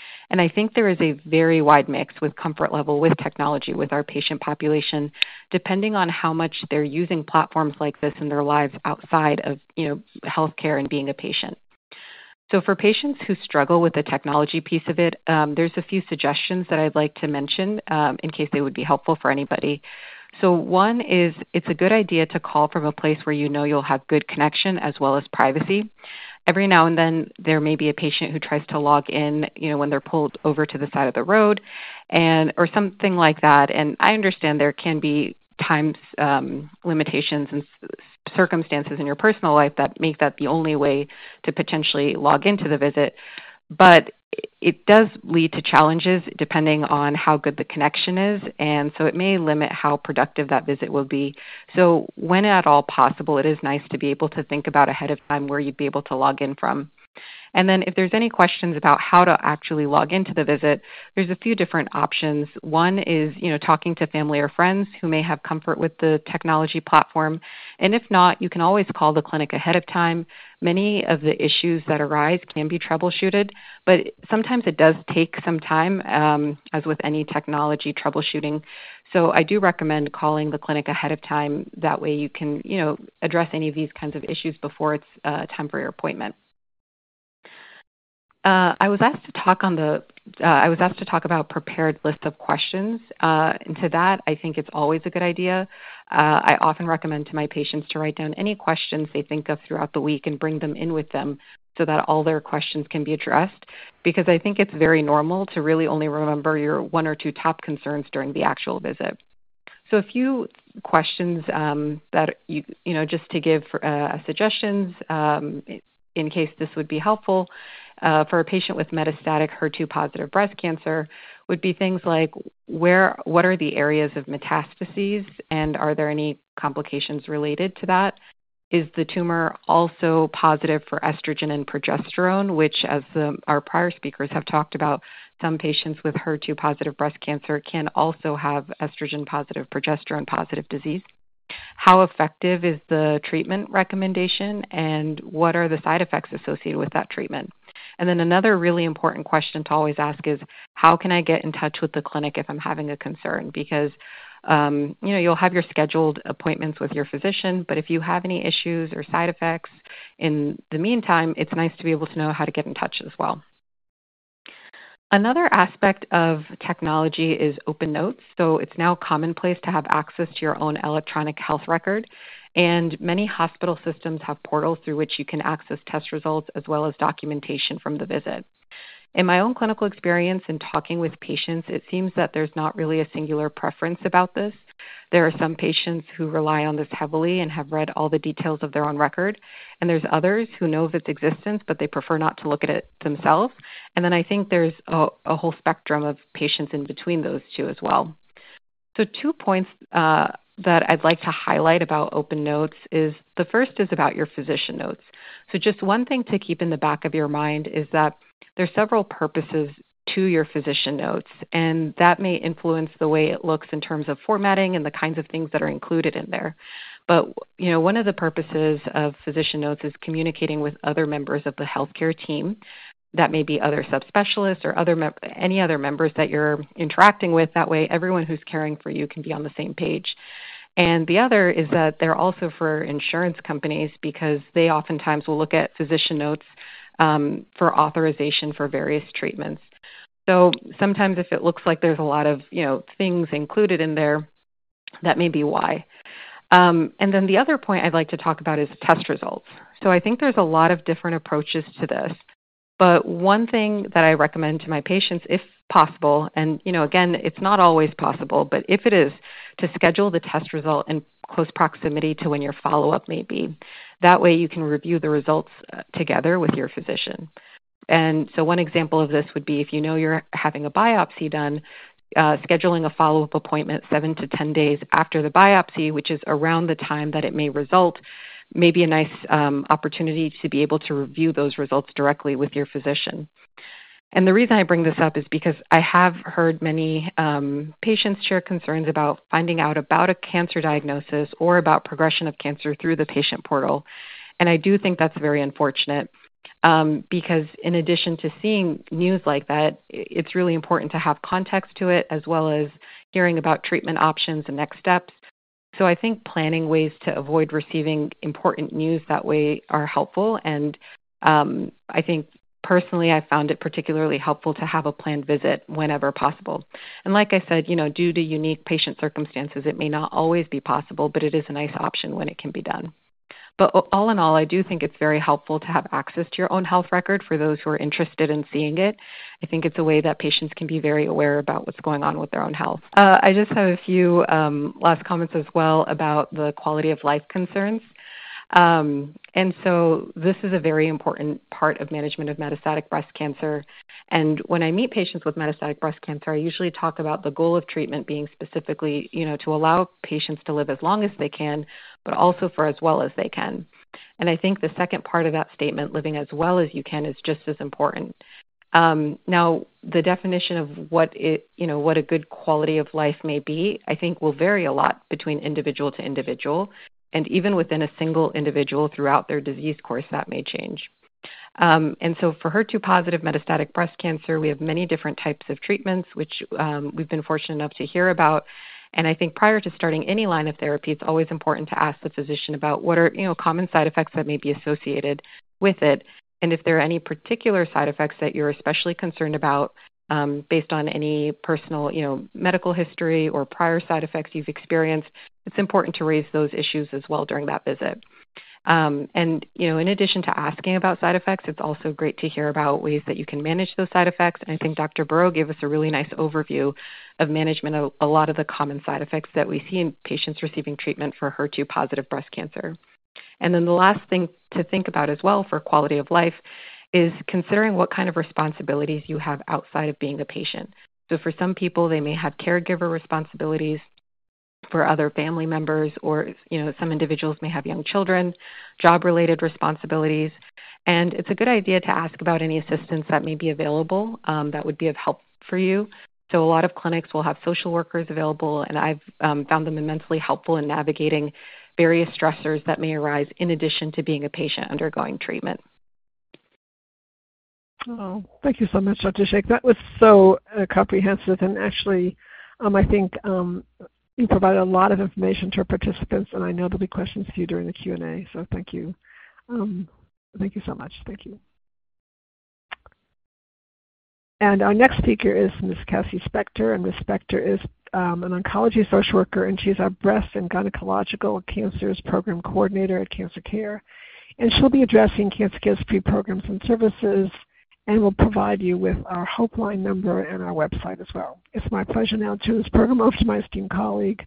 And I think there is a very wide mix with comfort level with technology with our patient population, depending on how much they're using platforms like this in their lives outside of, healthcare and being a patient. So for patients who struggle with the technology piece of it, there's a few suggestions that I'd like to mention in case they would be helpful for anybody. So one is it's a good idea to call from a place where you know you'll have good connection as well as privacy. Every now and then there may be a patient who tries to log in, when they're pulled over to the side of the road or something like that. And I understand there can be times limitations and circumstances in your personal life that make that the only way to potentially log into the visit. But it does lead to challenges depending on how good the connection is, and so it may limit how productive that visit will be. So when at all possible, it is nice to be able to think about ahead of time where you'd be able to log in from. And then if there's any questions about how to actually log into the visit, there's a few different options. One is, talking to family or friends who may have comfort with the technology platform. And if not, you can always call the clinic ahead of time. Many of the issues that arise can be troubleshooted, but sometimes it does take some time, as with any technology troubleshooting. So I do recommend calling the clinic ahead of time. That way you can, address any of these kinds of issues before it's time for your appointment. I was asked to talk about prepared lists of questions. And to that, I think it's always a good idea. I often recommend to my patients to write down any questions they think of throughout the week and bring them in with them so that all their questions can be addressed, because I think it's very normal to really only remember your one or two top concerns during the actual visit. So a few questions that just to give suggestions in case this would be helpful. For a patient with metastatic HER2-positive breast cancer would be things like what are the areas of metastases, and are there any complications related to that? Is the tumor also positive for estrogen and progesterone, which, as our prior speakers have talked about, some patients with HER2-positive breast cancer can also have estrogen-positive, progesterone-positive disease? How effective is the treatment recommendation, and what are the side effects associated with that treatment? And then another really important question to always ask is, how can I get in touch with the clinic if I'm having a concern? Because, you'll have your scheduled appointments with your physician, but if you have any issues or side effects in the meantime, it's nice to be able to know how to get in touch as well. Another aspect of technology is open notes. So it's now commonplace to have access to your own electronic health record. And many hospital systems have portals through which you can access test results as well as documentation from the visit. In my own clinical experience in talking with patients, it seems that there's not really a singular preference about this. There are some patients who rely on this heavily and have read all the details of their own record, and there's others who know of its existence, but they prefer not to look at it themselves. And then I think there's a whole spectrum of patients in between those two as well. So 2 points that I'd like to highlight about open notes is the first is about your physician notes. So just one thing to keep in the back of your mind is that there's several purposes to your physician notes, and that may influence the way it looks in terms of formatting and the kinds of things that are included in there. But, one of the purposes of physician notes is communicating with other members of the healthcare team. That may be other subspecialists or any other members that you're interacting with. That way, everyone who's caring for you can be on the same page. And the other is that they're also for insurance companies, because they oftentimes will look at physician notes for authorization for various treatments. So sometimes if it looks like there's a lot of, things included in there, that may be why. And then the other point I'd like to talk about is test results. So I think there's a lot of different approaches to this. But one thing that I recommend to my patients, if possible, and, again, it's not always possible, but if it is, to schedule the test result in close proximity to when your follow-up may be. That way you can review the results together with your physician. And so one example of this would be if you're having a biopsy done, scheduling a follow-up appointment 7 to 10 days after the biopsy, which is around the time that it may result, may be a nice opportunity to be able to review those results directly with your physician. And the reason I bring this up is because I have heard many patients share concerns about finding out about a cancer diagnosis or about progression of cancer through the patient portal. And I do think that's very unfortunate. because in addition to seeing news like that, it's really important to have context to it as well as hearing about treatment options and next steps. So I think planning ways to avoid receiving important news that way are helpful. And I think personally, I found it particularly helpful to have a planned visit whenever possible. And like I said, due to unique patient circumstances, it may not always be possible, but it is a nice option when it can be done. But all in all, I do think it's very helpful to have access to your own health record for those who are interested in seeing it. I think it's a way that patients can be very aware about what's going on with their own health. I just have a few last comments as well about the quality of life concerns. And so this is a very important part of management of metastatic breast cancer. And when I meet patients with metastatic breast cancer, I usually talk about the goal of treatment being specifically, to allow patients to live as long as they can, but also for as well as they can. And I think the second part of that statement, living as well as you can, is just as important. Now, the definition of what a good quality of life may be, I think will vary a lot between individual to individual. And even within a single individual throughout their disease course, that may change. And so for HER2-positive metastatic breast cancer, we have many different types of treatments, which we've been fortunate enough to hear about. And I think prior to starting any line of therapy, it's always important to ask the physician about what are common side effects that may be associated with it. And if there are any particular side effects that you're especially concerned about, based on any personal, medical history or prior side effects you've experienced, it's important to raise those issues as well during that visit. And, in addition to asking about side effects, it's also great to hear about ways that you can manage those side effects. And I think Dr. Burrow gave us a really nice overview of management of a lot of the common side effects that we see in patients receiving treatment for HER2-positive breast cancer. And then the last thing to think about as well for quality of life is considering what kind of responsibilities you have outside of being a patient. So for some people, they may have caregiver responsibilities. For other family members, or some individuals may have young children, job-related responsibilities. And it's a good idea to ask about any assistance that may be available that would be of help for you. So a lot of clinics will have social workers available, and I've found them immensely helpful in navigating various stressors that may arise in addition to being a patient undergoing treatment. Oh, thank you so much, Dr. Sheikh. That was so comprehensive, and actually, I think you provided a lot of information to our participants, and I know there'll be questions for you during the Q&A, so thank you. Thank you so much. Thank you. And our next speaker is Ms. Cassie Spector, and Ms. Spector is an oncology social worker, and she's our breast and gynecological cancers program coordinator at Cancer Care. And she'll be addressing Cancer Care's free programs and services, and we'll provide you with our Hopeline number and our website as well. It's my pleasure now to turn this program over to my esteemed colleague,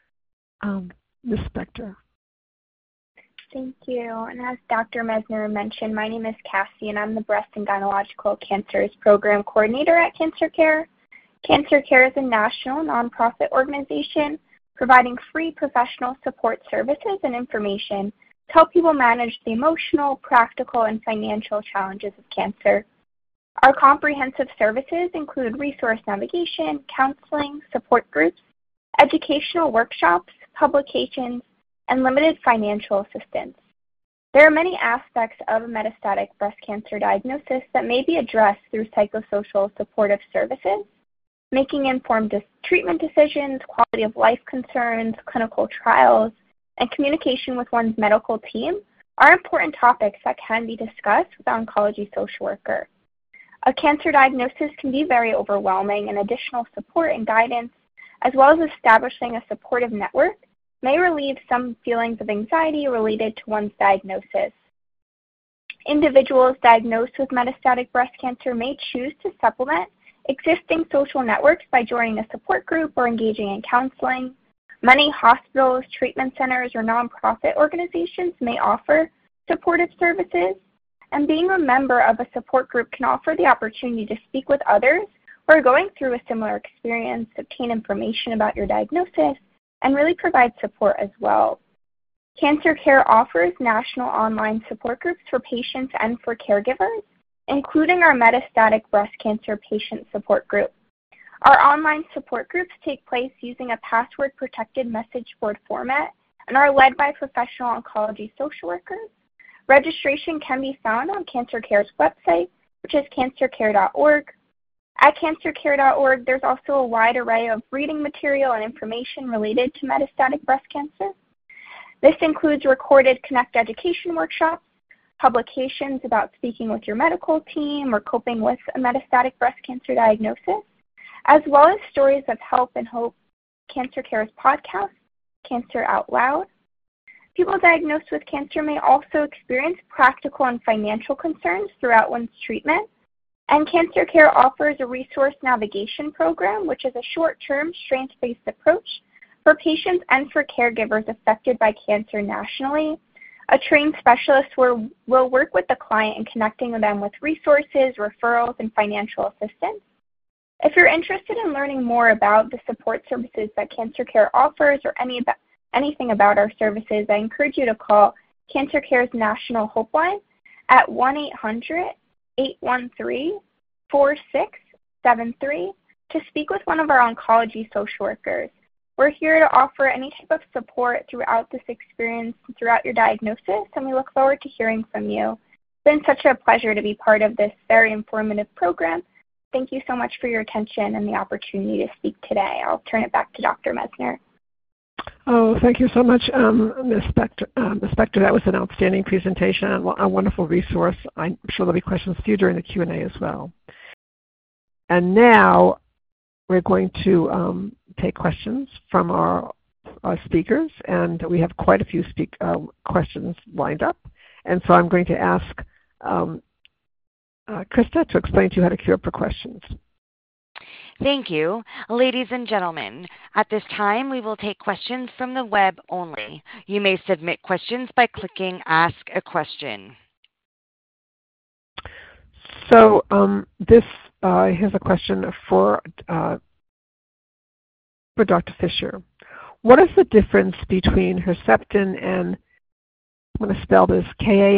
Ms. Spector. Thank you. And as Dr. Mesner mentioned, my name is Cassie, and I'm the Breast and Gynecological Cancers Program Coordinator at Cancer Care. Cancer Care is a national nonprofit organization providing free professional support services and information to help people manage the emotional, practical, and financial challenges of cancer. Our comprehensive services include resource navigation, counseling, support groups, educational workshops, publications, and limited financial assistance. There are many aspects of metastatic breast cancer diagnosis that may be addressed through psychosocial supportive services. Making informed treatment decisions, quality of life concerns, clinical trials, and communication with one's medical team are important topics that can be discussed with an oncology social worker. A cancer diagnosis can be very overwhelming, and additional support and guidance, as well as establishing a supportive network, may relieve some feelings of anxiety related to one's diagnosis. Individuals diagnosed with metastatic breast cancer may choose to supplement existing social networks by joining a support group or engaging in counseling. Many hospitals, treatment centers, or nonprofit organizations may offer supportive services, and being a member of a support group can offer the opportunity to speak with others who are going through a similar experience, obtain information about your diagnosis, and really provide support as well. Cancer Care offers national online support groups for patients and for caregivers, including our metastatic breast cancer patient support group. Our online support groups take place using a password-protected message board format and are led by professional oncology social workers. Registration can be found on Cancer Care's website, which is cancercare.org. At cancercare.org, there's also a wide array of reading material and information related to metastatic breast cancer. This includes recorded Connect education workshops, publications about speaking with your medical team or coping with a metastatic breast cancer diagnosis, as well as stories of help and hope, Cancer Care's podcast, Cancer Out Loud. People diagnosed with cancer may also experience practical and financial concerns throughout one's treatment, and Cancer Care offers a resource navigation program, which is a short-term, strengths-based approach for patients and for caregivers affected by cancer nationally. A trained specialist will work with the client in connecting them with resources, referrals, and financial assistance. If you're interested in learning more about the support services that Cancer Care offers or anything about our services, I encourage you to call Cancer Care's National Hope Line at 1-800-813-4673 to speak with one of our oncology social workers. We're here to offer any type of support throughout this experience, throughout your diagnosis, and we look forward to hearing from you. It's been such a pleasure to be part of this very informative program. Thank you so much for your attention and the opportunity to speak today. I'll turn it back to Dr. Messner. Oh, thank you so much, Ms. Spector. That was an outstanding presentation and a wonderful resource. I'm sure there'll be questions for you during the Q&A as well. And now we're going to take questions from our speakers, and we have quite a few questions lined up. And so I'm going to ask Krista to explain to you how to queue up for questions. Thank you. Ladies and gentlemen, at this time we will take questions from the web only. You may submit questions by clicking Ask a Question. So here's a question for Dr. Fisher. What is the difference between Herceptin and, I'm going to spell this,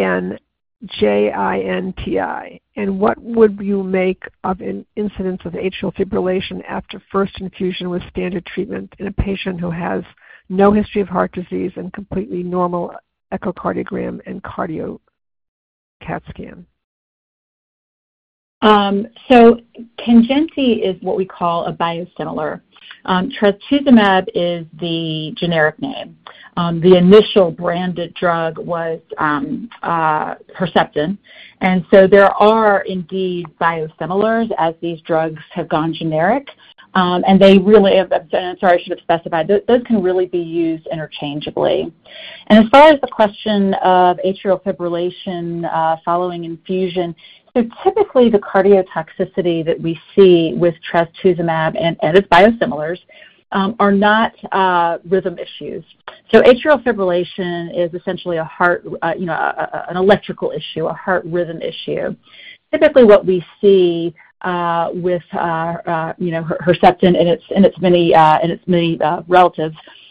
KANJINTI, and what would you make of an incidence of atrial fibrillation after first infusion with standard treatment in a patient who has no history of heart disease and completely normal echocardiogram and cardio CAT scan? So Kanjinti is what we call a biosimilar. Trastuzumab is the generic name. The initial branded drug was Herceptin, and so there are indeed biosimilars as these drugs have gone generic. And they really, sorry, I should have specified, those can really be used interchangeably. And as far as the question of atrial fibrillation following infusion, so typically the cardiotoxicity that we see with trastuzumab and its biosimilars are not rhythm issues. So atrial fibrillation is essentially a heart, an electrical issue, a heart rhythm issue. Typically what we see with Herceptin and its many relatives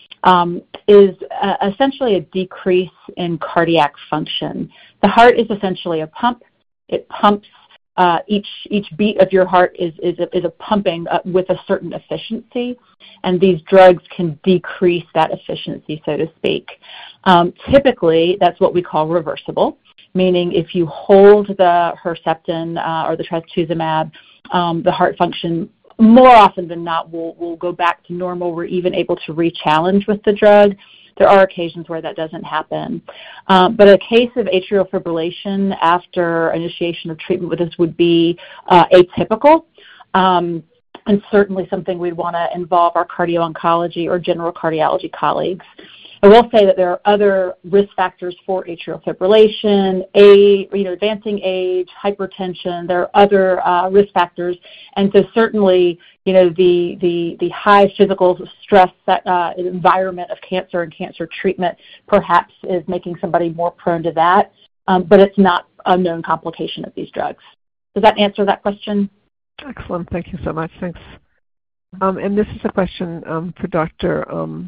is essentially a decrease in cardiac function. The heart is essentially a pump. It pumps. Each beat of your heart is a pumping with a certain efficiency, and these drugs can decrease that efficiency, so to speak. Typically, that's what we call reversible, meaning if you hold the Herceptin or the trastuzumab, the heart function more often than not will go back to normal. We're even able to re-challenge with the drug. There are occasions where that doesn't happen. But a case of atrial fibrillation after initiation of treatment with this would be atypical, and certainly something we'd want to involve our cardio-oncology or general cardiology colleagues. I will say that there are other risk factors for atrial fibrillation, advancing age, hypertension. There are other risk factors, and so certainly, the high physical stress environment of cancer and cancer treatment perhaps is making somebody more prone to that, but it's not a known complication of these drugs. Does that answer that question? Excellent. Thank you so much. Thanks. And this is a question for Dr.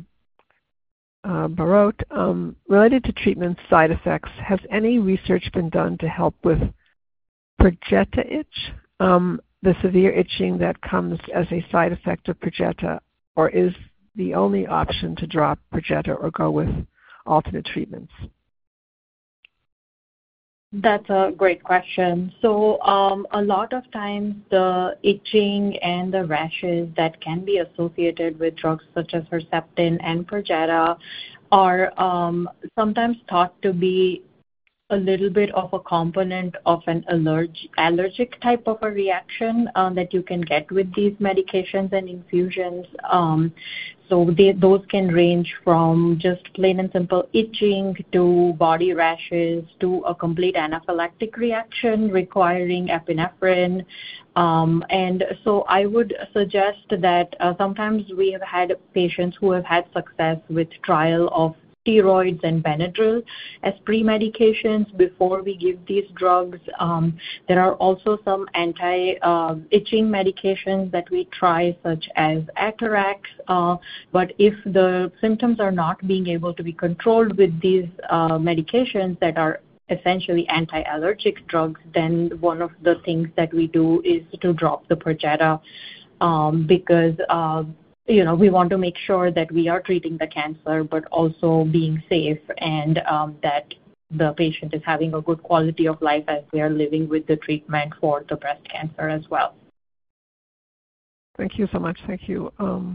Barot, related to treatment side effects. Has any research been done to help with Perjeta itch, the severe itching that comes as a side effect of Perjeta, or is the only option to drop Perjeta or go with alternate treatments? That's a great question. So a lot of times the itching and the rashes that can be associated with drugs such as Herceptin and Perjeta are sometimes thought to be a little bit of a component of an allergic type of a reaction that you can get with these medications and infusions. So those can range from just plain and simple itching to body rashes to a complete anaphylactic reaction requiring epinephrine. And so I would suggest that sometimes we have had patients who have had success with trial of steroids and Benadryl as pre-medications before we give these drugs. There are also some anti-itching medications that we try, such as Atarax. But if the symptoms are not being able to be controlled with these medications that are essentially anti-allergic drugs, then one of the things that we do is to drop the Perjeta because we want to make sure that we are treating the cancer, but also being safe and that the patient is having a good quality of life as they are living with the treatment for the breast cancer as well. Thank you so much. Thank you.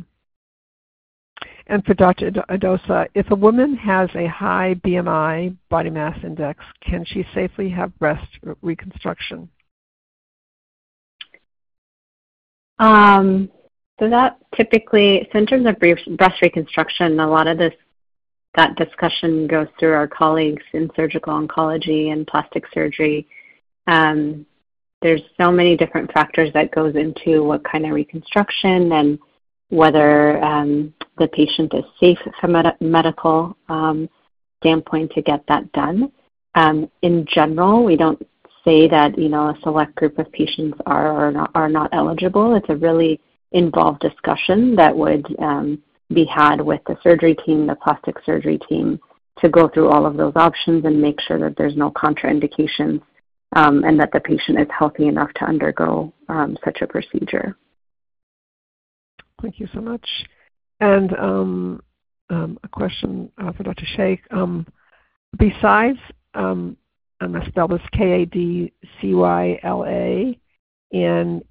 And for Dr. Dosa, if a woman has a high BMI, body mass index, can she safely have breast reconstruction? So that typically, in terms of breast reconstruction, a lot of that discussion goes through our colleagues in surgical oncology and plastic surgery. There's so many different factors that goes into what kind of reconstruction and whether the patient is safe from a medical standpoint to get that done. In general, we don't say that a select group of patients are not eligible. It's a really involved discussion that would be had with the surgery team, the plastic surgery team, to go through all of those options and make sure that there's no contraindications and that the patient is healthy enough to undergo such a procedure. Thank you so much. And a question for Dr. Sheikh. Besides, I'm going to spell this KADCYLA and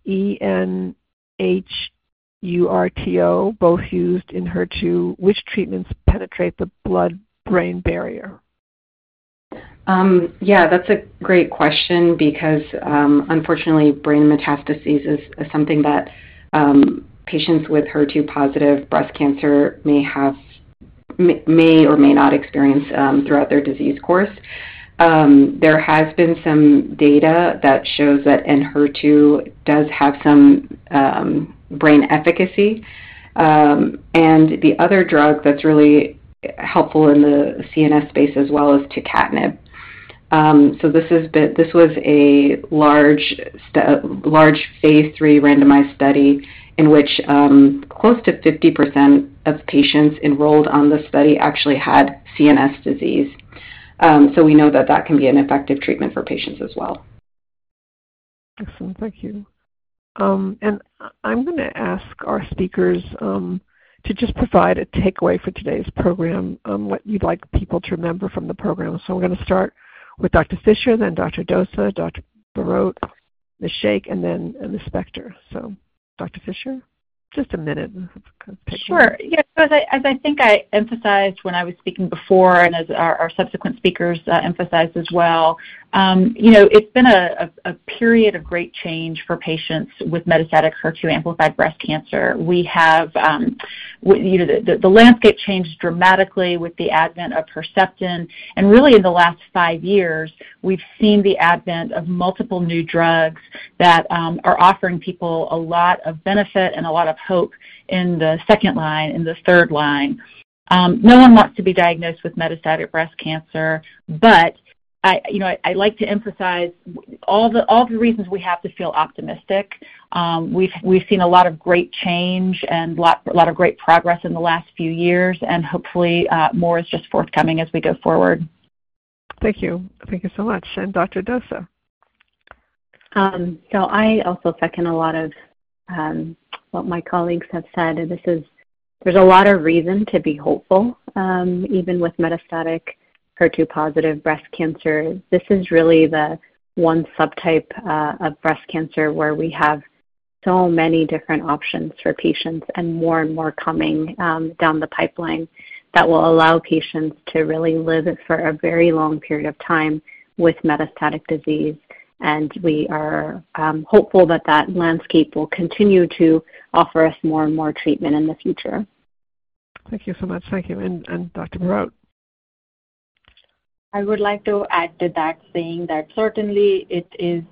ENHURTO, both used in HER2, which treatments penetrate the blood-brain barrier? Yeah, that's a great question because unfortunately brain metastases is something that patients with HER2-positive breast cancer may or may not experience throughout their disease course. There has been some data that shows that Enhertu does have some brain efficacy. And the other drug that's really helpful in the CNS space as well is tucatinib. So this was a large phase 3 randomized study in which close to 50% of patients enrolled on the study actually had CNS disease. So we know that that can be an effective treatment for patients as well. Excellent, thank you. And I'm going to ask our speakers to just provide a takeaway for today's program, what you'd like people to remember from the program. So we're going to start with Dr. Fisher, then Dr. Dosa, Dr. Barot, Ms. Sheikh, and then Ms. Spector. So Dr. Fisher, just a minute. Sure. Yeah. So as I think I emphasized when I was speaking before, and as our subsequent speakers emphasized as well, it's been a period of great change for patients with metastatic HER2 amplified breast cancer. We have, the landscape changed dramatically with the advent of Herceptin, and really in the last 5 years, we've seen the advent of multiple new drugs that are offering people a lot of benefit and a lot of hope in the second line, in the third line. No one wants to be diagnosed with metastatic breast cancer, but I like to emphasize all the reasons we have to feel optimistic. We've seen a lot of great change and a lot of great progress in the last few years, and hopefully more is just forthcoming as we go forward. Thank you. Thank you so much. And Dr. Dosa. So I also second a lot of what my colleagues have said. There's a lot of reason to be hopeful, even with metastatic HER2-positive breast cancer, this is really the one subtype of breast cancer where we have so many different options for patients and more coming down the pipeline that will allow patients to really live for a very long period of time with metastatic disease. And we are hopeful that that landscape will continue to offer us more and more treatment in the future. Thank you so much. Thank you. And Dr. Bharat. I would like to add to that, saying that certainly it is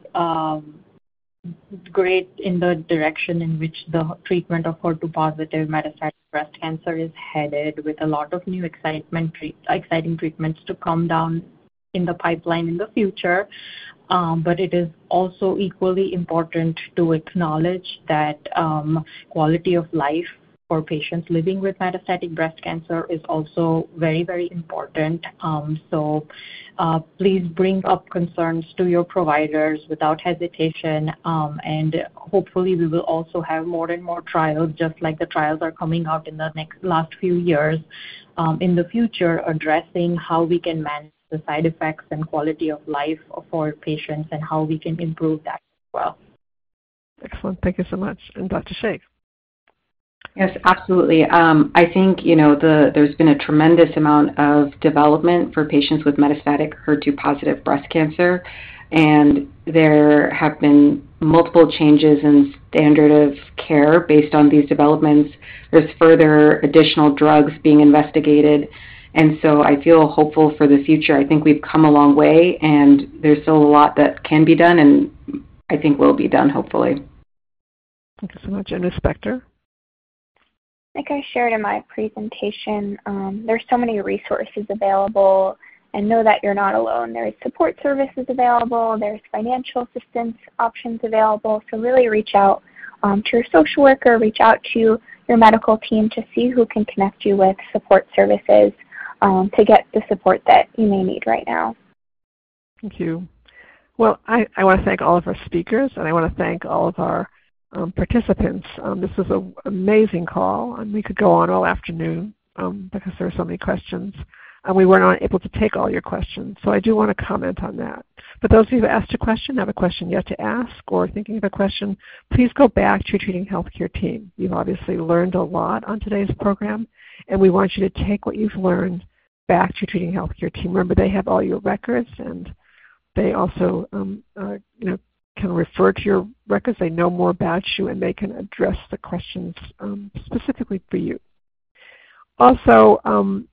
great in the direction in which the treatment of HER2-positive metastatic breast cancer is headed, with a lot of new exciting treatments to come down in the pipeline in the future. But it is also equally important to acknowledge that quality of life for patients living with metastatic breast cancer is also very, very important. So please bring up concerns to your providers without hesitation. And hopefully we will also have more and more trials, just like the trials are coming out in the last few years in the future, addressing how we can manage the side effects and quality of life for patients and how we can improve that as well. Excellent. Thank you so much. And Dr. Sheikh. Yes, absolutely. I think, there's been a tremendous amount of development for patients with metastatic HER2-positive breast cancer, and there have been multiple changes in standard of care based on these developments. There's further additional drugs being investigated, and so I feel hopeful for the future. I think we've come a long way, and there's still a lot that can be done, and I think will be done, hopefully. Thank you so much. And Ms. Spector? Like I shared in my presentation, there's so many resources available, and know that you're not alone. There's support services available, there's financial assistance options available, so really reach out to your social worker, reach out to your medical team to see who can connect you with support services to get the support that you may need right now. Thank you. Well, I want to thank all of our speakers, and I want to thank all of our participants. This was an amazing call, and we could go on all afternoon because there were so many questions. And we were not able to take all your questions, so I do want to comment on that. But those of you who asked a question, have a question yet to ask, or thinking of a question, please go back to your Treating Healthcare team. You've obviously learned a lot on today's program, and we want you to take what you've learned back to your Treating Healthcare team. Remember, they have all your records, and they also can refer to your records. They know more about you, and they can address the questions specifically for you. Also,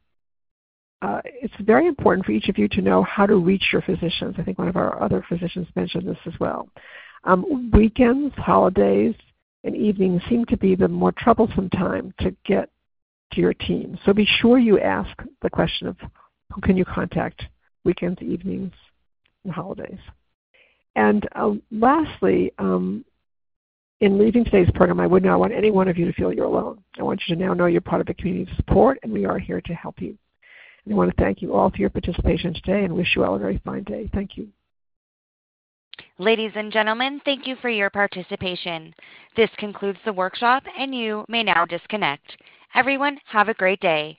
it's very important for each of you to know how to reach your physicians. I think one of our other physicians mentioned this as well. Weekends, holidays, and evenings seem to be the more troublesome time to get to your team. So be sure you ask the question of who can you contact weekends, evenings, and holidays. And lastly, in leaving today's program, I would not want any one of you to feel you're alone. I want you to now know you're part of a community of support, and we are here to help you. And I want to thank you all for your participation today and wish you all a very fine day. Thank you. Ladies and gentlemen, thank you for your participation. This concludes the workshop, and you may now disconnect. Everyone, have a great day.